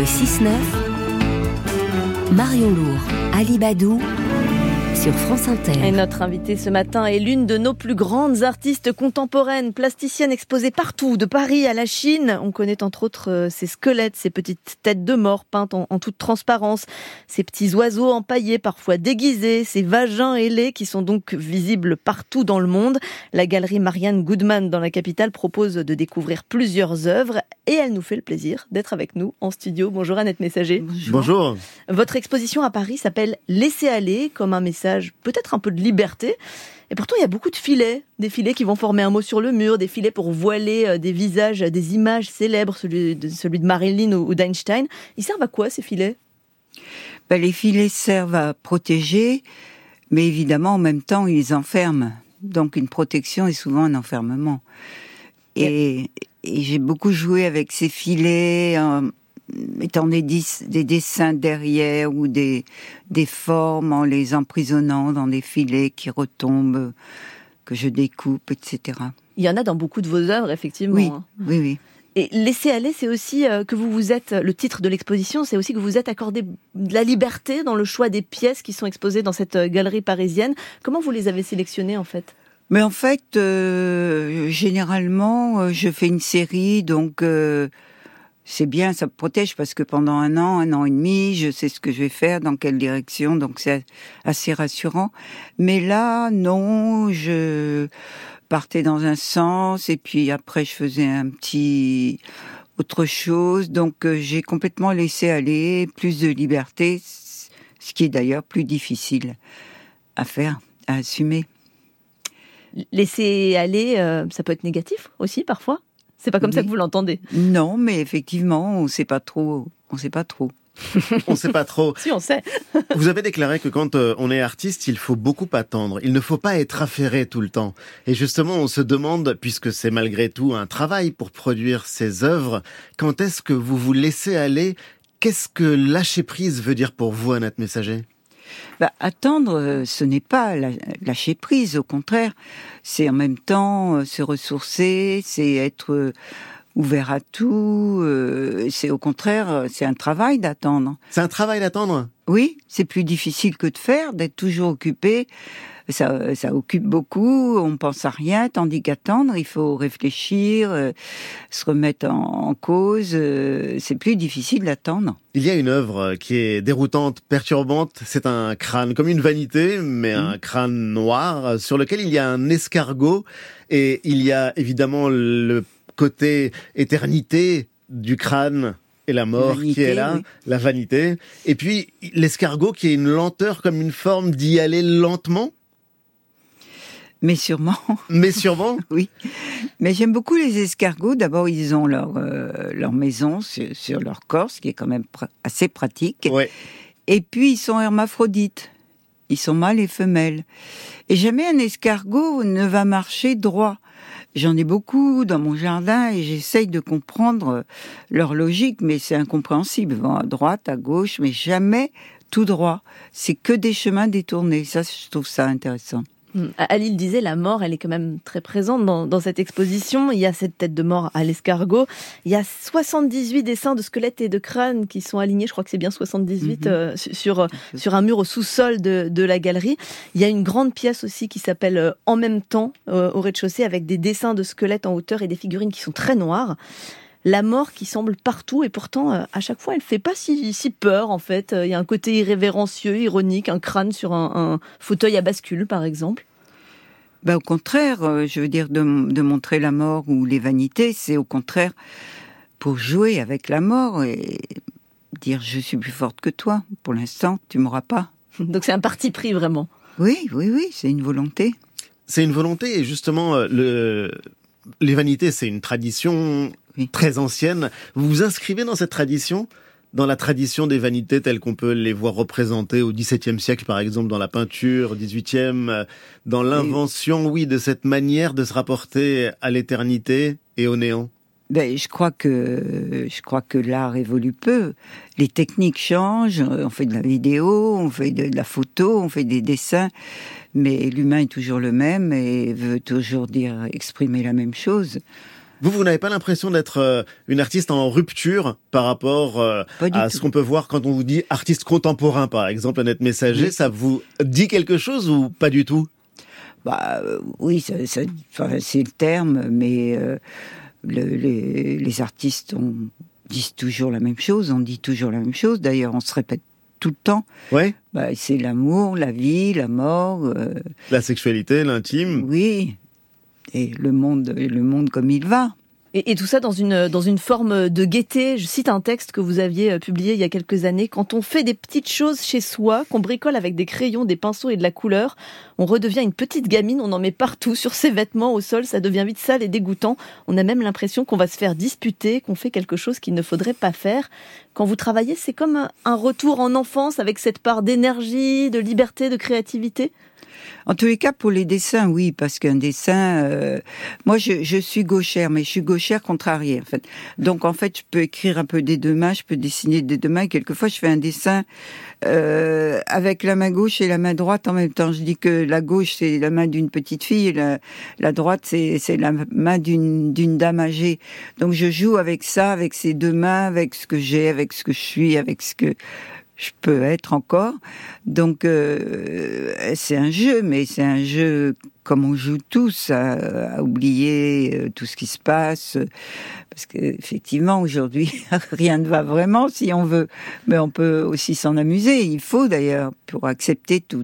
6-9, Marion Lourd, Ali Badou, sur France Inter. Et notre invitée ce matin est l'une de nos plus grandes artistes contemporaines, plasticienne exposée partout, de Paris à la Chine. On connaît entre autres ses squelettes, ses petites têtes de mort peintes en toute transparence, ces petits oiseaux empaillés, parfois déguisés, ces vagins ailés qui sont donc visibles partout dans le monde. La galerie Marianne Goodman dans la capitale propose de découvrir plusieurs œuvres et elle nous fait le plaisir d'être avec nous en studio. Bonjour Annette Messager. Bonjour. Votre exposition à Paris s'appelle « Laisser aller », comme un message peut-être un peu de liberté. Et pourtant, il y a beaucoup de filets. Des filets qui vont former un mot sur le mur, des filets pour voiler des visages, des images célèbres, celui de Marilyn ou d'Einstein. Ils servent à quoi, ces filets ? Les filets servent à protéger, mais évidemment, en même temps, ils enferment. Donc, une protection est souvent un enfermement. Et j'ai beaucoup joué avec ces filets, mettant des dessins derrière ou des formes en les emprisonnant dans des filets qui retombent, que je découpe, etc. Il y en a dans beaucoup de vos œuvres, effectivement. Oui, oui. Et laisser aller, c'est aussi que vous êtes, le titre de l'exposition, c'est aussi que vous êtes accordé de la liberté dans le choix des pièces qui sont exposées dans cette galerie parisienne. Comment vous les avez sélectionnées, en fait ? Mais en fait, généralement, je fais une série, donc c'est bien, ça me protège parce que pendant un an et demi, je sais ce que je vais faire, dans quelle direction, donc c'est assez rassurant. Mais là, non, je partais dans un sens et puis après je faisais un petit autre chose, donc j'ai complètement laissé aller, plus de liberté, ce qui est d'ailleurs plus difficile à faire, à assumer. Laisser aller, ça peut être négatif aussi parfois. C'est pas comme ça que vous l'entendez. Non, mais effectivement, on sait pas trop. On sait pas trop. Si, on sait. Vous avez déclaré que quand on est artiste, il faut beaucoup attendre. Il ne faut pas être affairé tout le temps. Et justement, on se demande, puisque c'est malgré tout un travail pour produire ces œuvres, quand est-ce que vous vous laissez aller ? Qu'est-ce que lâcher prise veut dire pour vous, Annette Messager ? Attendre, ce n'est pas lâcher prise, au contraire. C'est en même temps se ressourcer, c'est être ouvert à tout. C'est au contraire, c'est un travail d'attendre. C'est un travail d'attendre ? Oui, c'est plus difficile que de faire, d'être toujours occupé. Ça occupe beaucoup, on pense à rien, tandis qu'attendre, il faut réfléchir, se remettre en cause, c'est plus difficile d'attendre. Il y a une œuvre qui est déroutante, perturbante, c'est un crâne, comme une vanité, mais un crâne noir, sur lequel il y a un escargot, et il y a évidemment le côté éternité du crâne, et la mort vanité, qui est là, oui. La vanité, et puis l'escargot qui est une lenteur, comme une forme d'y aller lentement. Mais sûrement. Oui. Mais j'aime beaucoup les escargots. D'abord, ils ont leur maison sur leur corps, ce qui est quand même assez pratique. Ouais. Et puis, ils sont hermaphrodites. Ils sont mâles et femelles. Et jamais un escargot ne va marcher droit. J'en ai beaucoup dans mon jardin et j'essaye de comprendre leur logique, mais c'est incompréhensible. Ils vont à droite, à gauche, mais jamais tout droit. C'est que des chemins détournés. Ça, je trouve ça intéressant. Ali le disait, la mort, elle est quand même très présente dans cette exposition. Il y a cette tête de mort à l'escargot. Il y a 78 dessins de squelettes et de crânes qui sont alignés, je crois que c'est bien 78, sur un mur au sous-sol de la galerie. Il y a une grande pièce aussi qui s'appelle « En même temps » au rez-de-chaussée, avec des dessins de squelettes en hauteur et des figurines qui sont très noires. La mort qui semble partout et pourtant, à chaque fois, elle fait pas si peur, en fait. Il y a un côté irrévérencieux, ironique, un crâne sur un fauteuil à bascule, par exemple. Au contraire, je veux dire, de montrer la mort ou les vanités, c'est au contraire pour jouer avec la mort et dire « je suis plus forte que toi, pour l'instant, tu m'auras pas ». Donc c'est un parti pris, vraiment. Oui, c'est une volonté. C'est une volonté et justement, les vanités, c'est une tradition très ancienne. Vous vous inscrivez dans cette tradition, dans la tradition des vanités telles qu'on peut les voir représentées au XVIIe siècle, par exemple, dans la peinture, XVIIIe, dans l'invention, de cette manière de se rapporter à l'éternité et au néant. Je crois que l'art évolue peu. Les techniques changent, on fait de la vidéo, on fait de la photo, on fait des dessins, mais l'humain est toujours le même et veut toujours exprimer la même chose. Vous n'avez pas l'impression d'être une artiste en rupture par rapport à ce qu'on peut voir quand on vous dit artiste contemporain, par exemple, Annette Messager, ça vous dit quelque chose ou pas du tout? Oui, c'est le terme, mais les artistes disent toujours la même chose, on dit toujours la même chose, d'ailleurs on se répète tout le temps. Ouais. C'est l'amour, la vie, la mort. La sexualité, l'intime. Oui. Et le monde comme il va. Et tout ça dans une forme de gaieté. Je cite un texte que vous aviez publié il y a quelques années. Quand on fait des petites choses chez soi, qu'on bricole avec des crayons, des pinceaux et de la couleur, on redevient une petite gamine, on en met partout, sur ses vêtements, au sol, ça devient vite sale et dégoûtant. On a même l'impression qu'on va se faire disputer, qu'on fait quelque chose qu'il ne faudrait pas faire. Quand vous travaillez, c'est comme un retour en enfance avec cette part d'énergie, de liberté, de créativité. En tous les cas, pour les dessins, oui, parce qu'un dessin... moi, je suis gauchère, mais je suis gauchère contrariée, en fait. Donc, en fait, je peux écrire un peu des deux mains, je peux dessiner des deux mains, et quelquefois, je fais un dessin avec la main gauche et la main droite en même temps. Je dis que la gauche, c'est la main d'une petite fille, et la droite, c'est la main d'une dame âgée. Donc, je joue avec ça, avec ces deux mains, avec ce que j'ai, avec ce que je suis, avec ce que je peux être encore. Donc, c'est un jeu, mais c'est un jeu comme on joue tous, à oublier tout ce qui se passe. Parce qu'effectivement, aujourd'hui, rien ne va vraiment si on veut. Mais on peut aussi s'en amuser. Il faut d'ailleurs, pour accepter tout.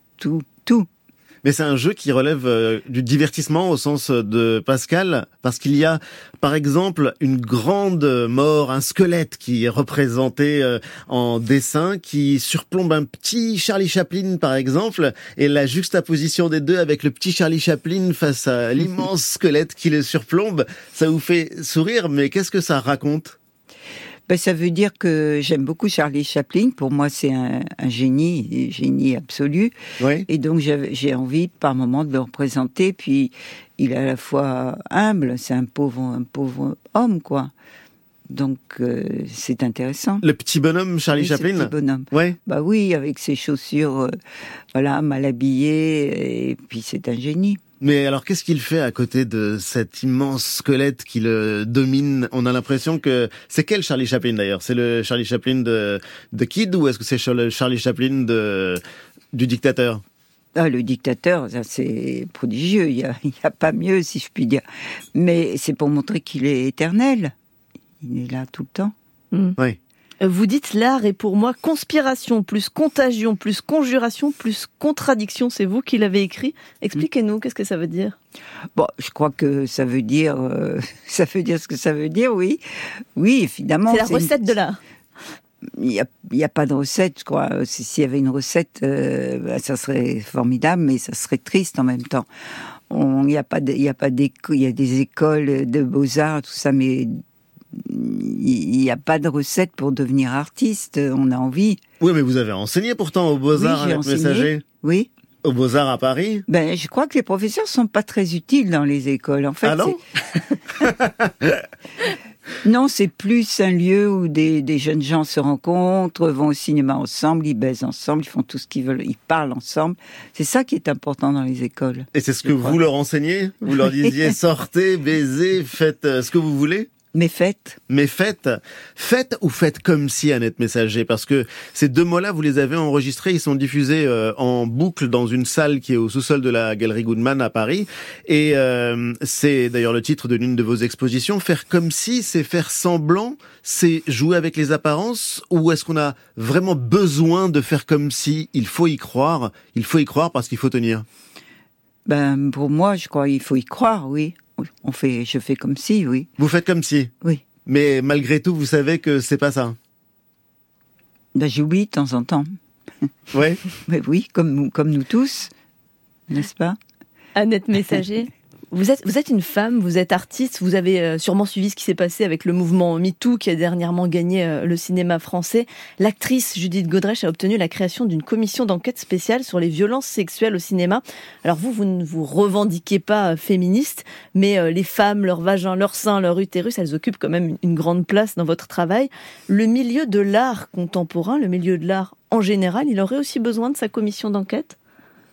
Mais c'est un jeu qui relève du divertissement au sens de Pascal, parce qu'il y a, par exemple, une grande mort, un squelette qui est représenté en dessin, qui surplombe un petit Charlie Chaplin, par exemple, et la juxtaposition des deux avec le petit Charlie Chaplin face à l'immense squelette qui le surplombe, ça vous fait sourire, mais qu'est-ce que ça raconte ? Ça veut dire que j'aime beaucoup Charlie Chaplin. Pour moi, c'est un génie absolu. Oui. Et donc, j'ai envie, par moment, de le représenter. Puis, il est à la fois humble. C'est un pauvre homme, quoi. Donc, c'est intéressant. Le petit bonhomme Charlie Chaplin. Le petit bonhomme. Ouais. Oui, avec ses chaussures, mal habillées. Et puis, c'est un génie. Mais alors, qu'est-ce qu'il fait à côté de cet immense squelette qui le domine ? On a l'impression que... C'est quel Charlie Chaplin, d'ailleurs ? C'est le Charlie Chaplin de Kid, ou est-ce que c'est le Charlie Chaplin du dictateur ? Le dictateur, ça, c'est prodigieux. Il y a pas mieux, si je puis dire. Mais c'est pour montrer qu'il est éternel. Il est là tout le temps. Oui. Vous dites l'art est pour moi conspiration, plus contagion, plus conjuration, plus contradiction. C'est vous qui l'avez écrit. Expliquez-nous, qu'est-ce que ça veut dire ? Je crois que ça veut dire ce que ça veut dire, oui. Oui, évidemment. C'est la recette de l'art. Il y a pas de recette, je crois. S'il y avait une recette, ça serait formidable, mais ça serait triste en même temps. Il y a des écoles de beaux-arts, tout ça, mais il n'y a pas de recette pour devenir artiste. On a envie. Oui, mais vous avez enseigné pourtant aux Beaux-Arts, Annette Messager. Oui. Aux Beaux-Arts à Paris. Je crois que les professeurs sont pas très utiles dans les écoles. En fait, ah non. Non, c'est plus un lieu où des jeunes gens se rencontrent, vont au cinéma ensemble, ils baisent ensemble, ils font tout ce qu'ils veulent, ils parlent ensemble. C'est ça qui est important dans les écoles. Et c'est ce que vous leur enseignez ? Vous leur disiez sortez, baisez, faites ce que vous voulez ? Mais faites. Faites ou faites comme si, Annette Messager, parce que ces deux mots-là, vous les avez enregistrés, ils sont diffusés en boucle dans une salle qui est au sous-sol de la Galerie Goodman à Paris, et c'est d'ailleurs le titre de l'une de vos expositions. Faire comme si, c'est faire semblant, c'est jouer avec les apparences, ou est-ce qu'on a vraiment besoin de faire comme si? Il faut y croire parce qu'il faut tenir. Pour moi, je crois qu'il faut y croire, oui. Je fais comme si, oui. Vous faites comme si? Oui. Mais malgré tout, vous savez que c'est pas ça? J'oublie de temps en temps. Ouais. Mais oui, comme nous tous, n'est-ce pas? Annette Messager, vous êtes une femme, vous êtes artiste, vous avez sûrement suivi ce qui s'est passé avec le mouvement MeToo qui a dernièrement gagné le cinéma français. L'actrice Judith Godrèche a obtenu la création d'une commission d'enquête spéciale sur les violences sexuelles au cinéma. Alors vous ne vous revendiquez pas féministe, mais les femmes, leur vagin, leur sein, leur utérus, elles occupent quand même une grande place dans votre travail. Le milieu de l'art contemporain, le milieu de l'art en général, il aurait aussi besoin de sa commission d'enquête ?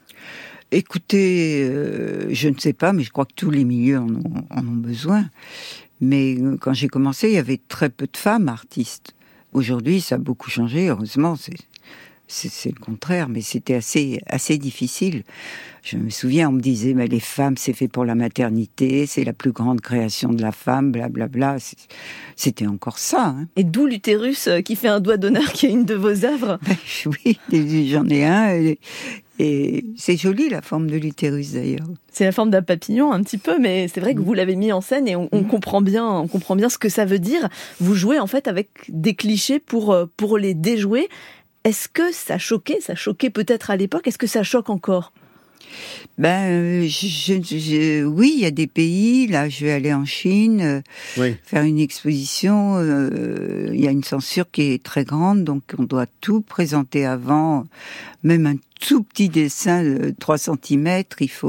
Écoutez, je ne sais pas, mais je crois que tous les milieux en ont besoin. Mais quand j'ai commencé, il y avait très peu de femmes artistes. Aujourd'hui, ça a beaucoup changé, heureusement. C'est le contraire, mais c'était assez difficile. Je me souviens, on me disait, mais les femmes, c'est fait pour la maternité, c'est la plus grande création de la femme, blablabla. C'était encore ça. Hein. Et d'où l'utérus qui fait un doigt d'honneur, qui est une de vos œuvres. Oui, j'en ai un. Et c'est joli, la forme de l'utérus, d'ailleurs. C'est la forme d'un papillon, un petit peu, mais c'est vrai que vous l'avez mis en scène et on comprend bien ce que ça veut dire. Vous jouez, en fait, avec des clichés pour les déjouer. Est-ce que ça choquait peut-être à l'époque? Est-ce que ça choque encore? Oui, il y a des pays. Là, je vais aller en Chine, faire une exposition. Il y a une censure qui est très grande, donc on doit tout présenter avant. Même un tout petit dessin de 3 cm,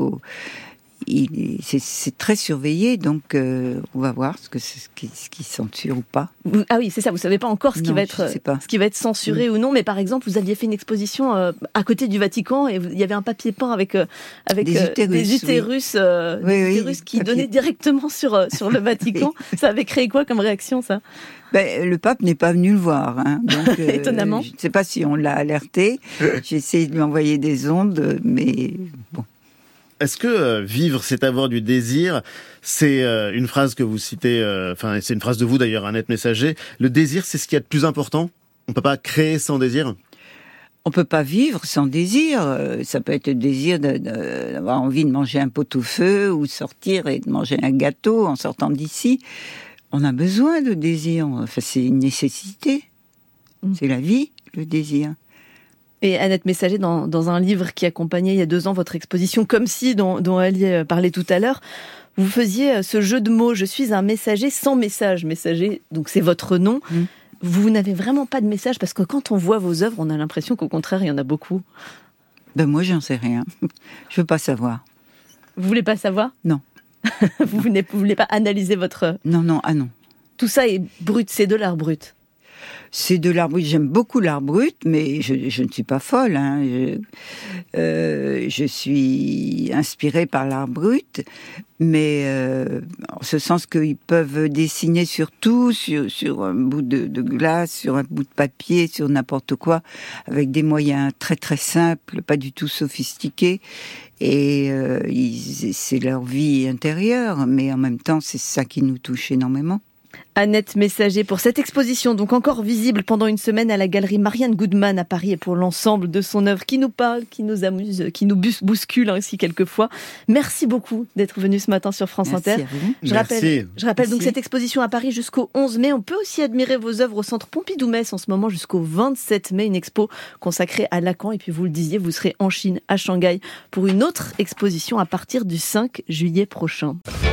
c'est très surveillé, donc on va voir ce qui censure ou pas. Ah oui, c'est ça. Vous savez pas encore ce qui va être censuré ou non. Mais par exemple, vous aviez fait une exposition à côté du Vatican et il y avait un papier peint avec des utérus qui donnaient directement sur le Vatican. Ça avait créé quoi comme réaction, ça? Le pape n'est pas venu le voir, hein, donc étonnamment. Je ne sais pas si on l'a alerté. J'ai essayé de lui envoyer des ondes, mais bon. Est-ce que vivre, c'est avoir du désir? C'est une phrase que vous citez, c'est une phrase de vous d'ailleurs, Annette Messager. Le désir, c'est ce qu'il y a de plus important? On peut pas créer sans désir? On peut pas vivre sans désir. Ça peut être le désir d'avoir envie de manger un pot-au-feu ou sortir et de manger un gâteau en sortant d'ici. On a besoin de désir. Enfin, c'est une nécessité. C'est la vie, le désir. Et Annette Messager, dans un livre qui accompagnait il y a 2 ans votre exposition Comme si, dont Ali parlait tout à l'heure, vous faisiez ce jeu de mots. Je suis un messager sans message. Messager, donc c'est votre nom. Vous n'avez vraiment pas de message parce que quand on voit vos œuvres, on a l'impression qu'au contraire, il y en a beaucoup. Moi, j'en sais rien. Je veux pas savoir. Vous voulez pas savoir? Non. Vous voulez pas analyser votre... Non. Tout ça est brut, c'est de l'art brut. C'est de l'art brut. J'aime beaucoup l'art brut, mais je ne suis pas folle. Hein. Je suis inspirée par l'art brut, mais en ce sens qu'ils peuvent dessiner sur tout, sur un bout de glace, sur un bout de papier, sur n'importe quoi, avec des moyens très très simples, pas du tout sophistiqués. Et c'est leur vie intérieure, mais en même temps, c'est ça qui nous touche énormément. Annette Messager pour cette exposition, donc encore visible pendant une semaine à la galerie Marianne Goodman à Paris et pour l'ensemble de son œuvre qui nous parle, qui nous amuse, qui nous bouscule aussi quelquefois. Merci beaucoup d'être venu ce matin sur France Inter. Je rappelle donc cette exposition à Paris jusqu'au 11 mai. On peut aussi admirer vos œuvres au centre Pompidou-Metz en ce moment jusqu'au 27 mai, une expo consacrée à Lacan. Et puis vous le disiez, vous serez en Chine, à Shanghai, pour une autre exposition à partir du 5 juillet prochain.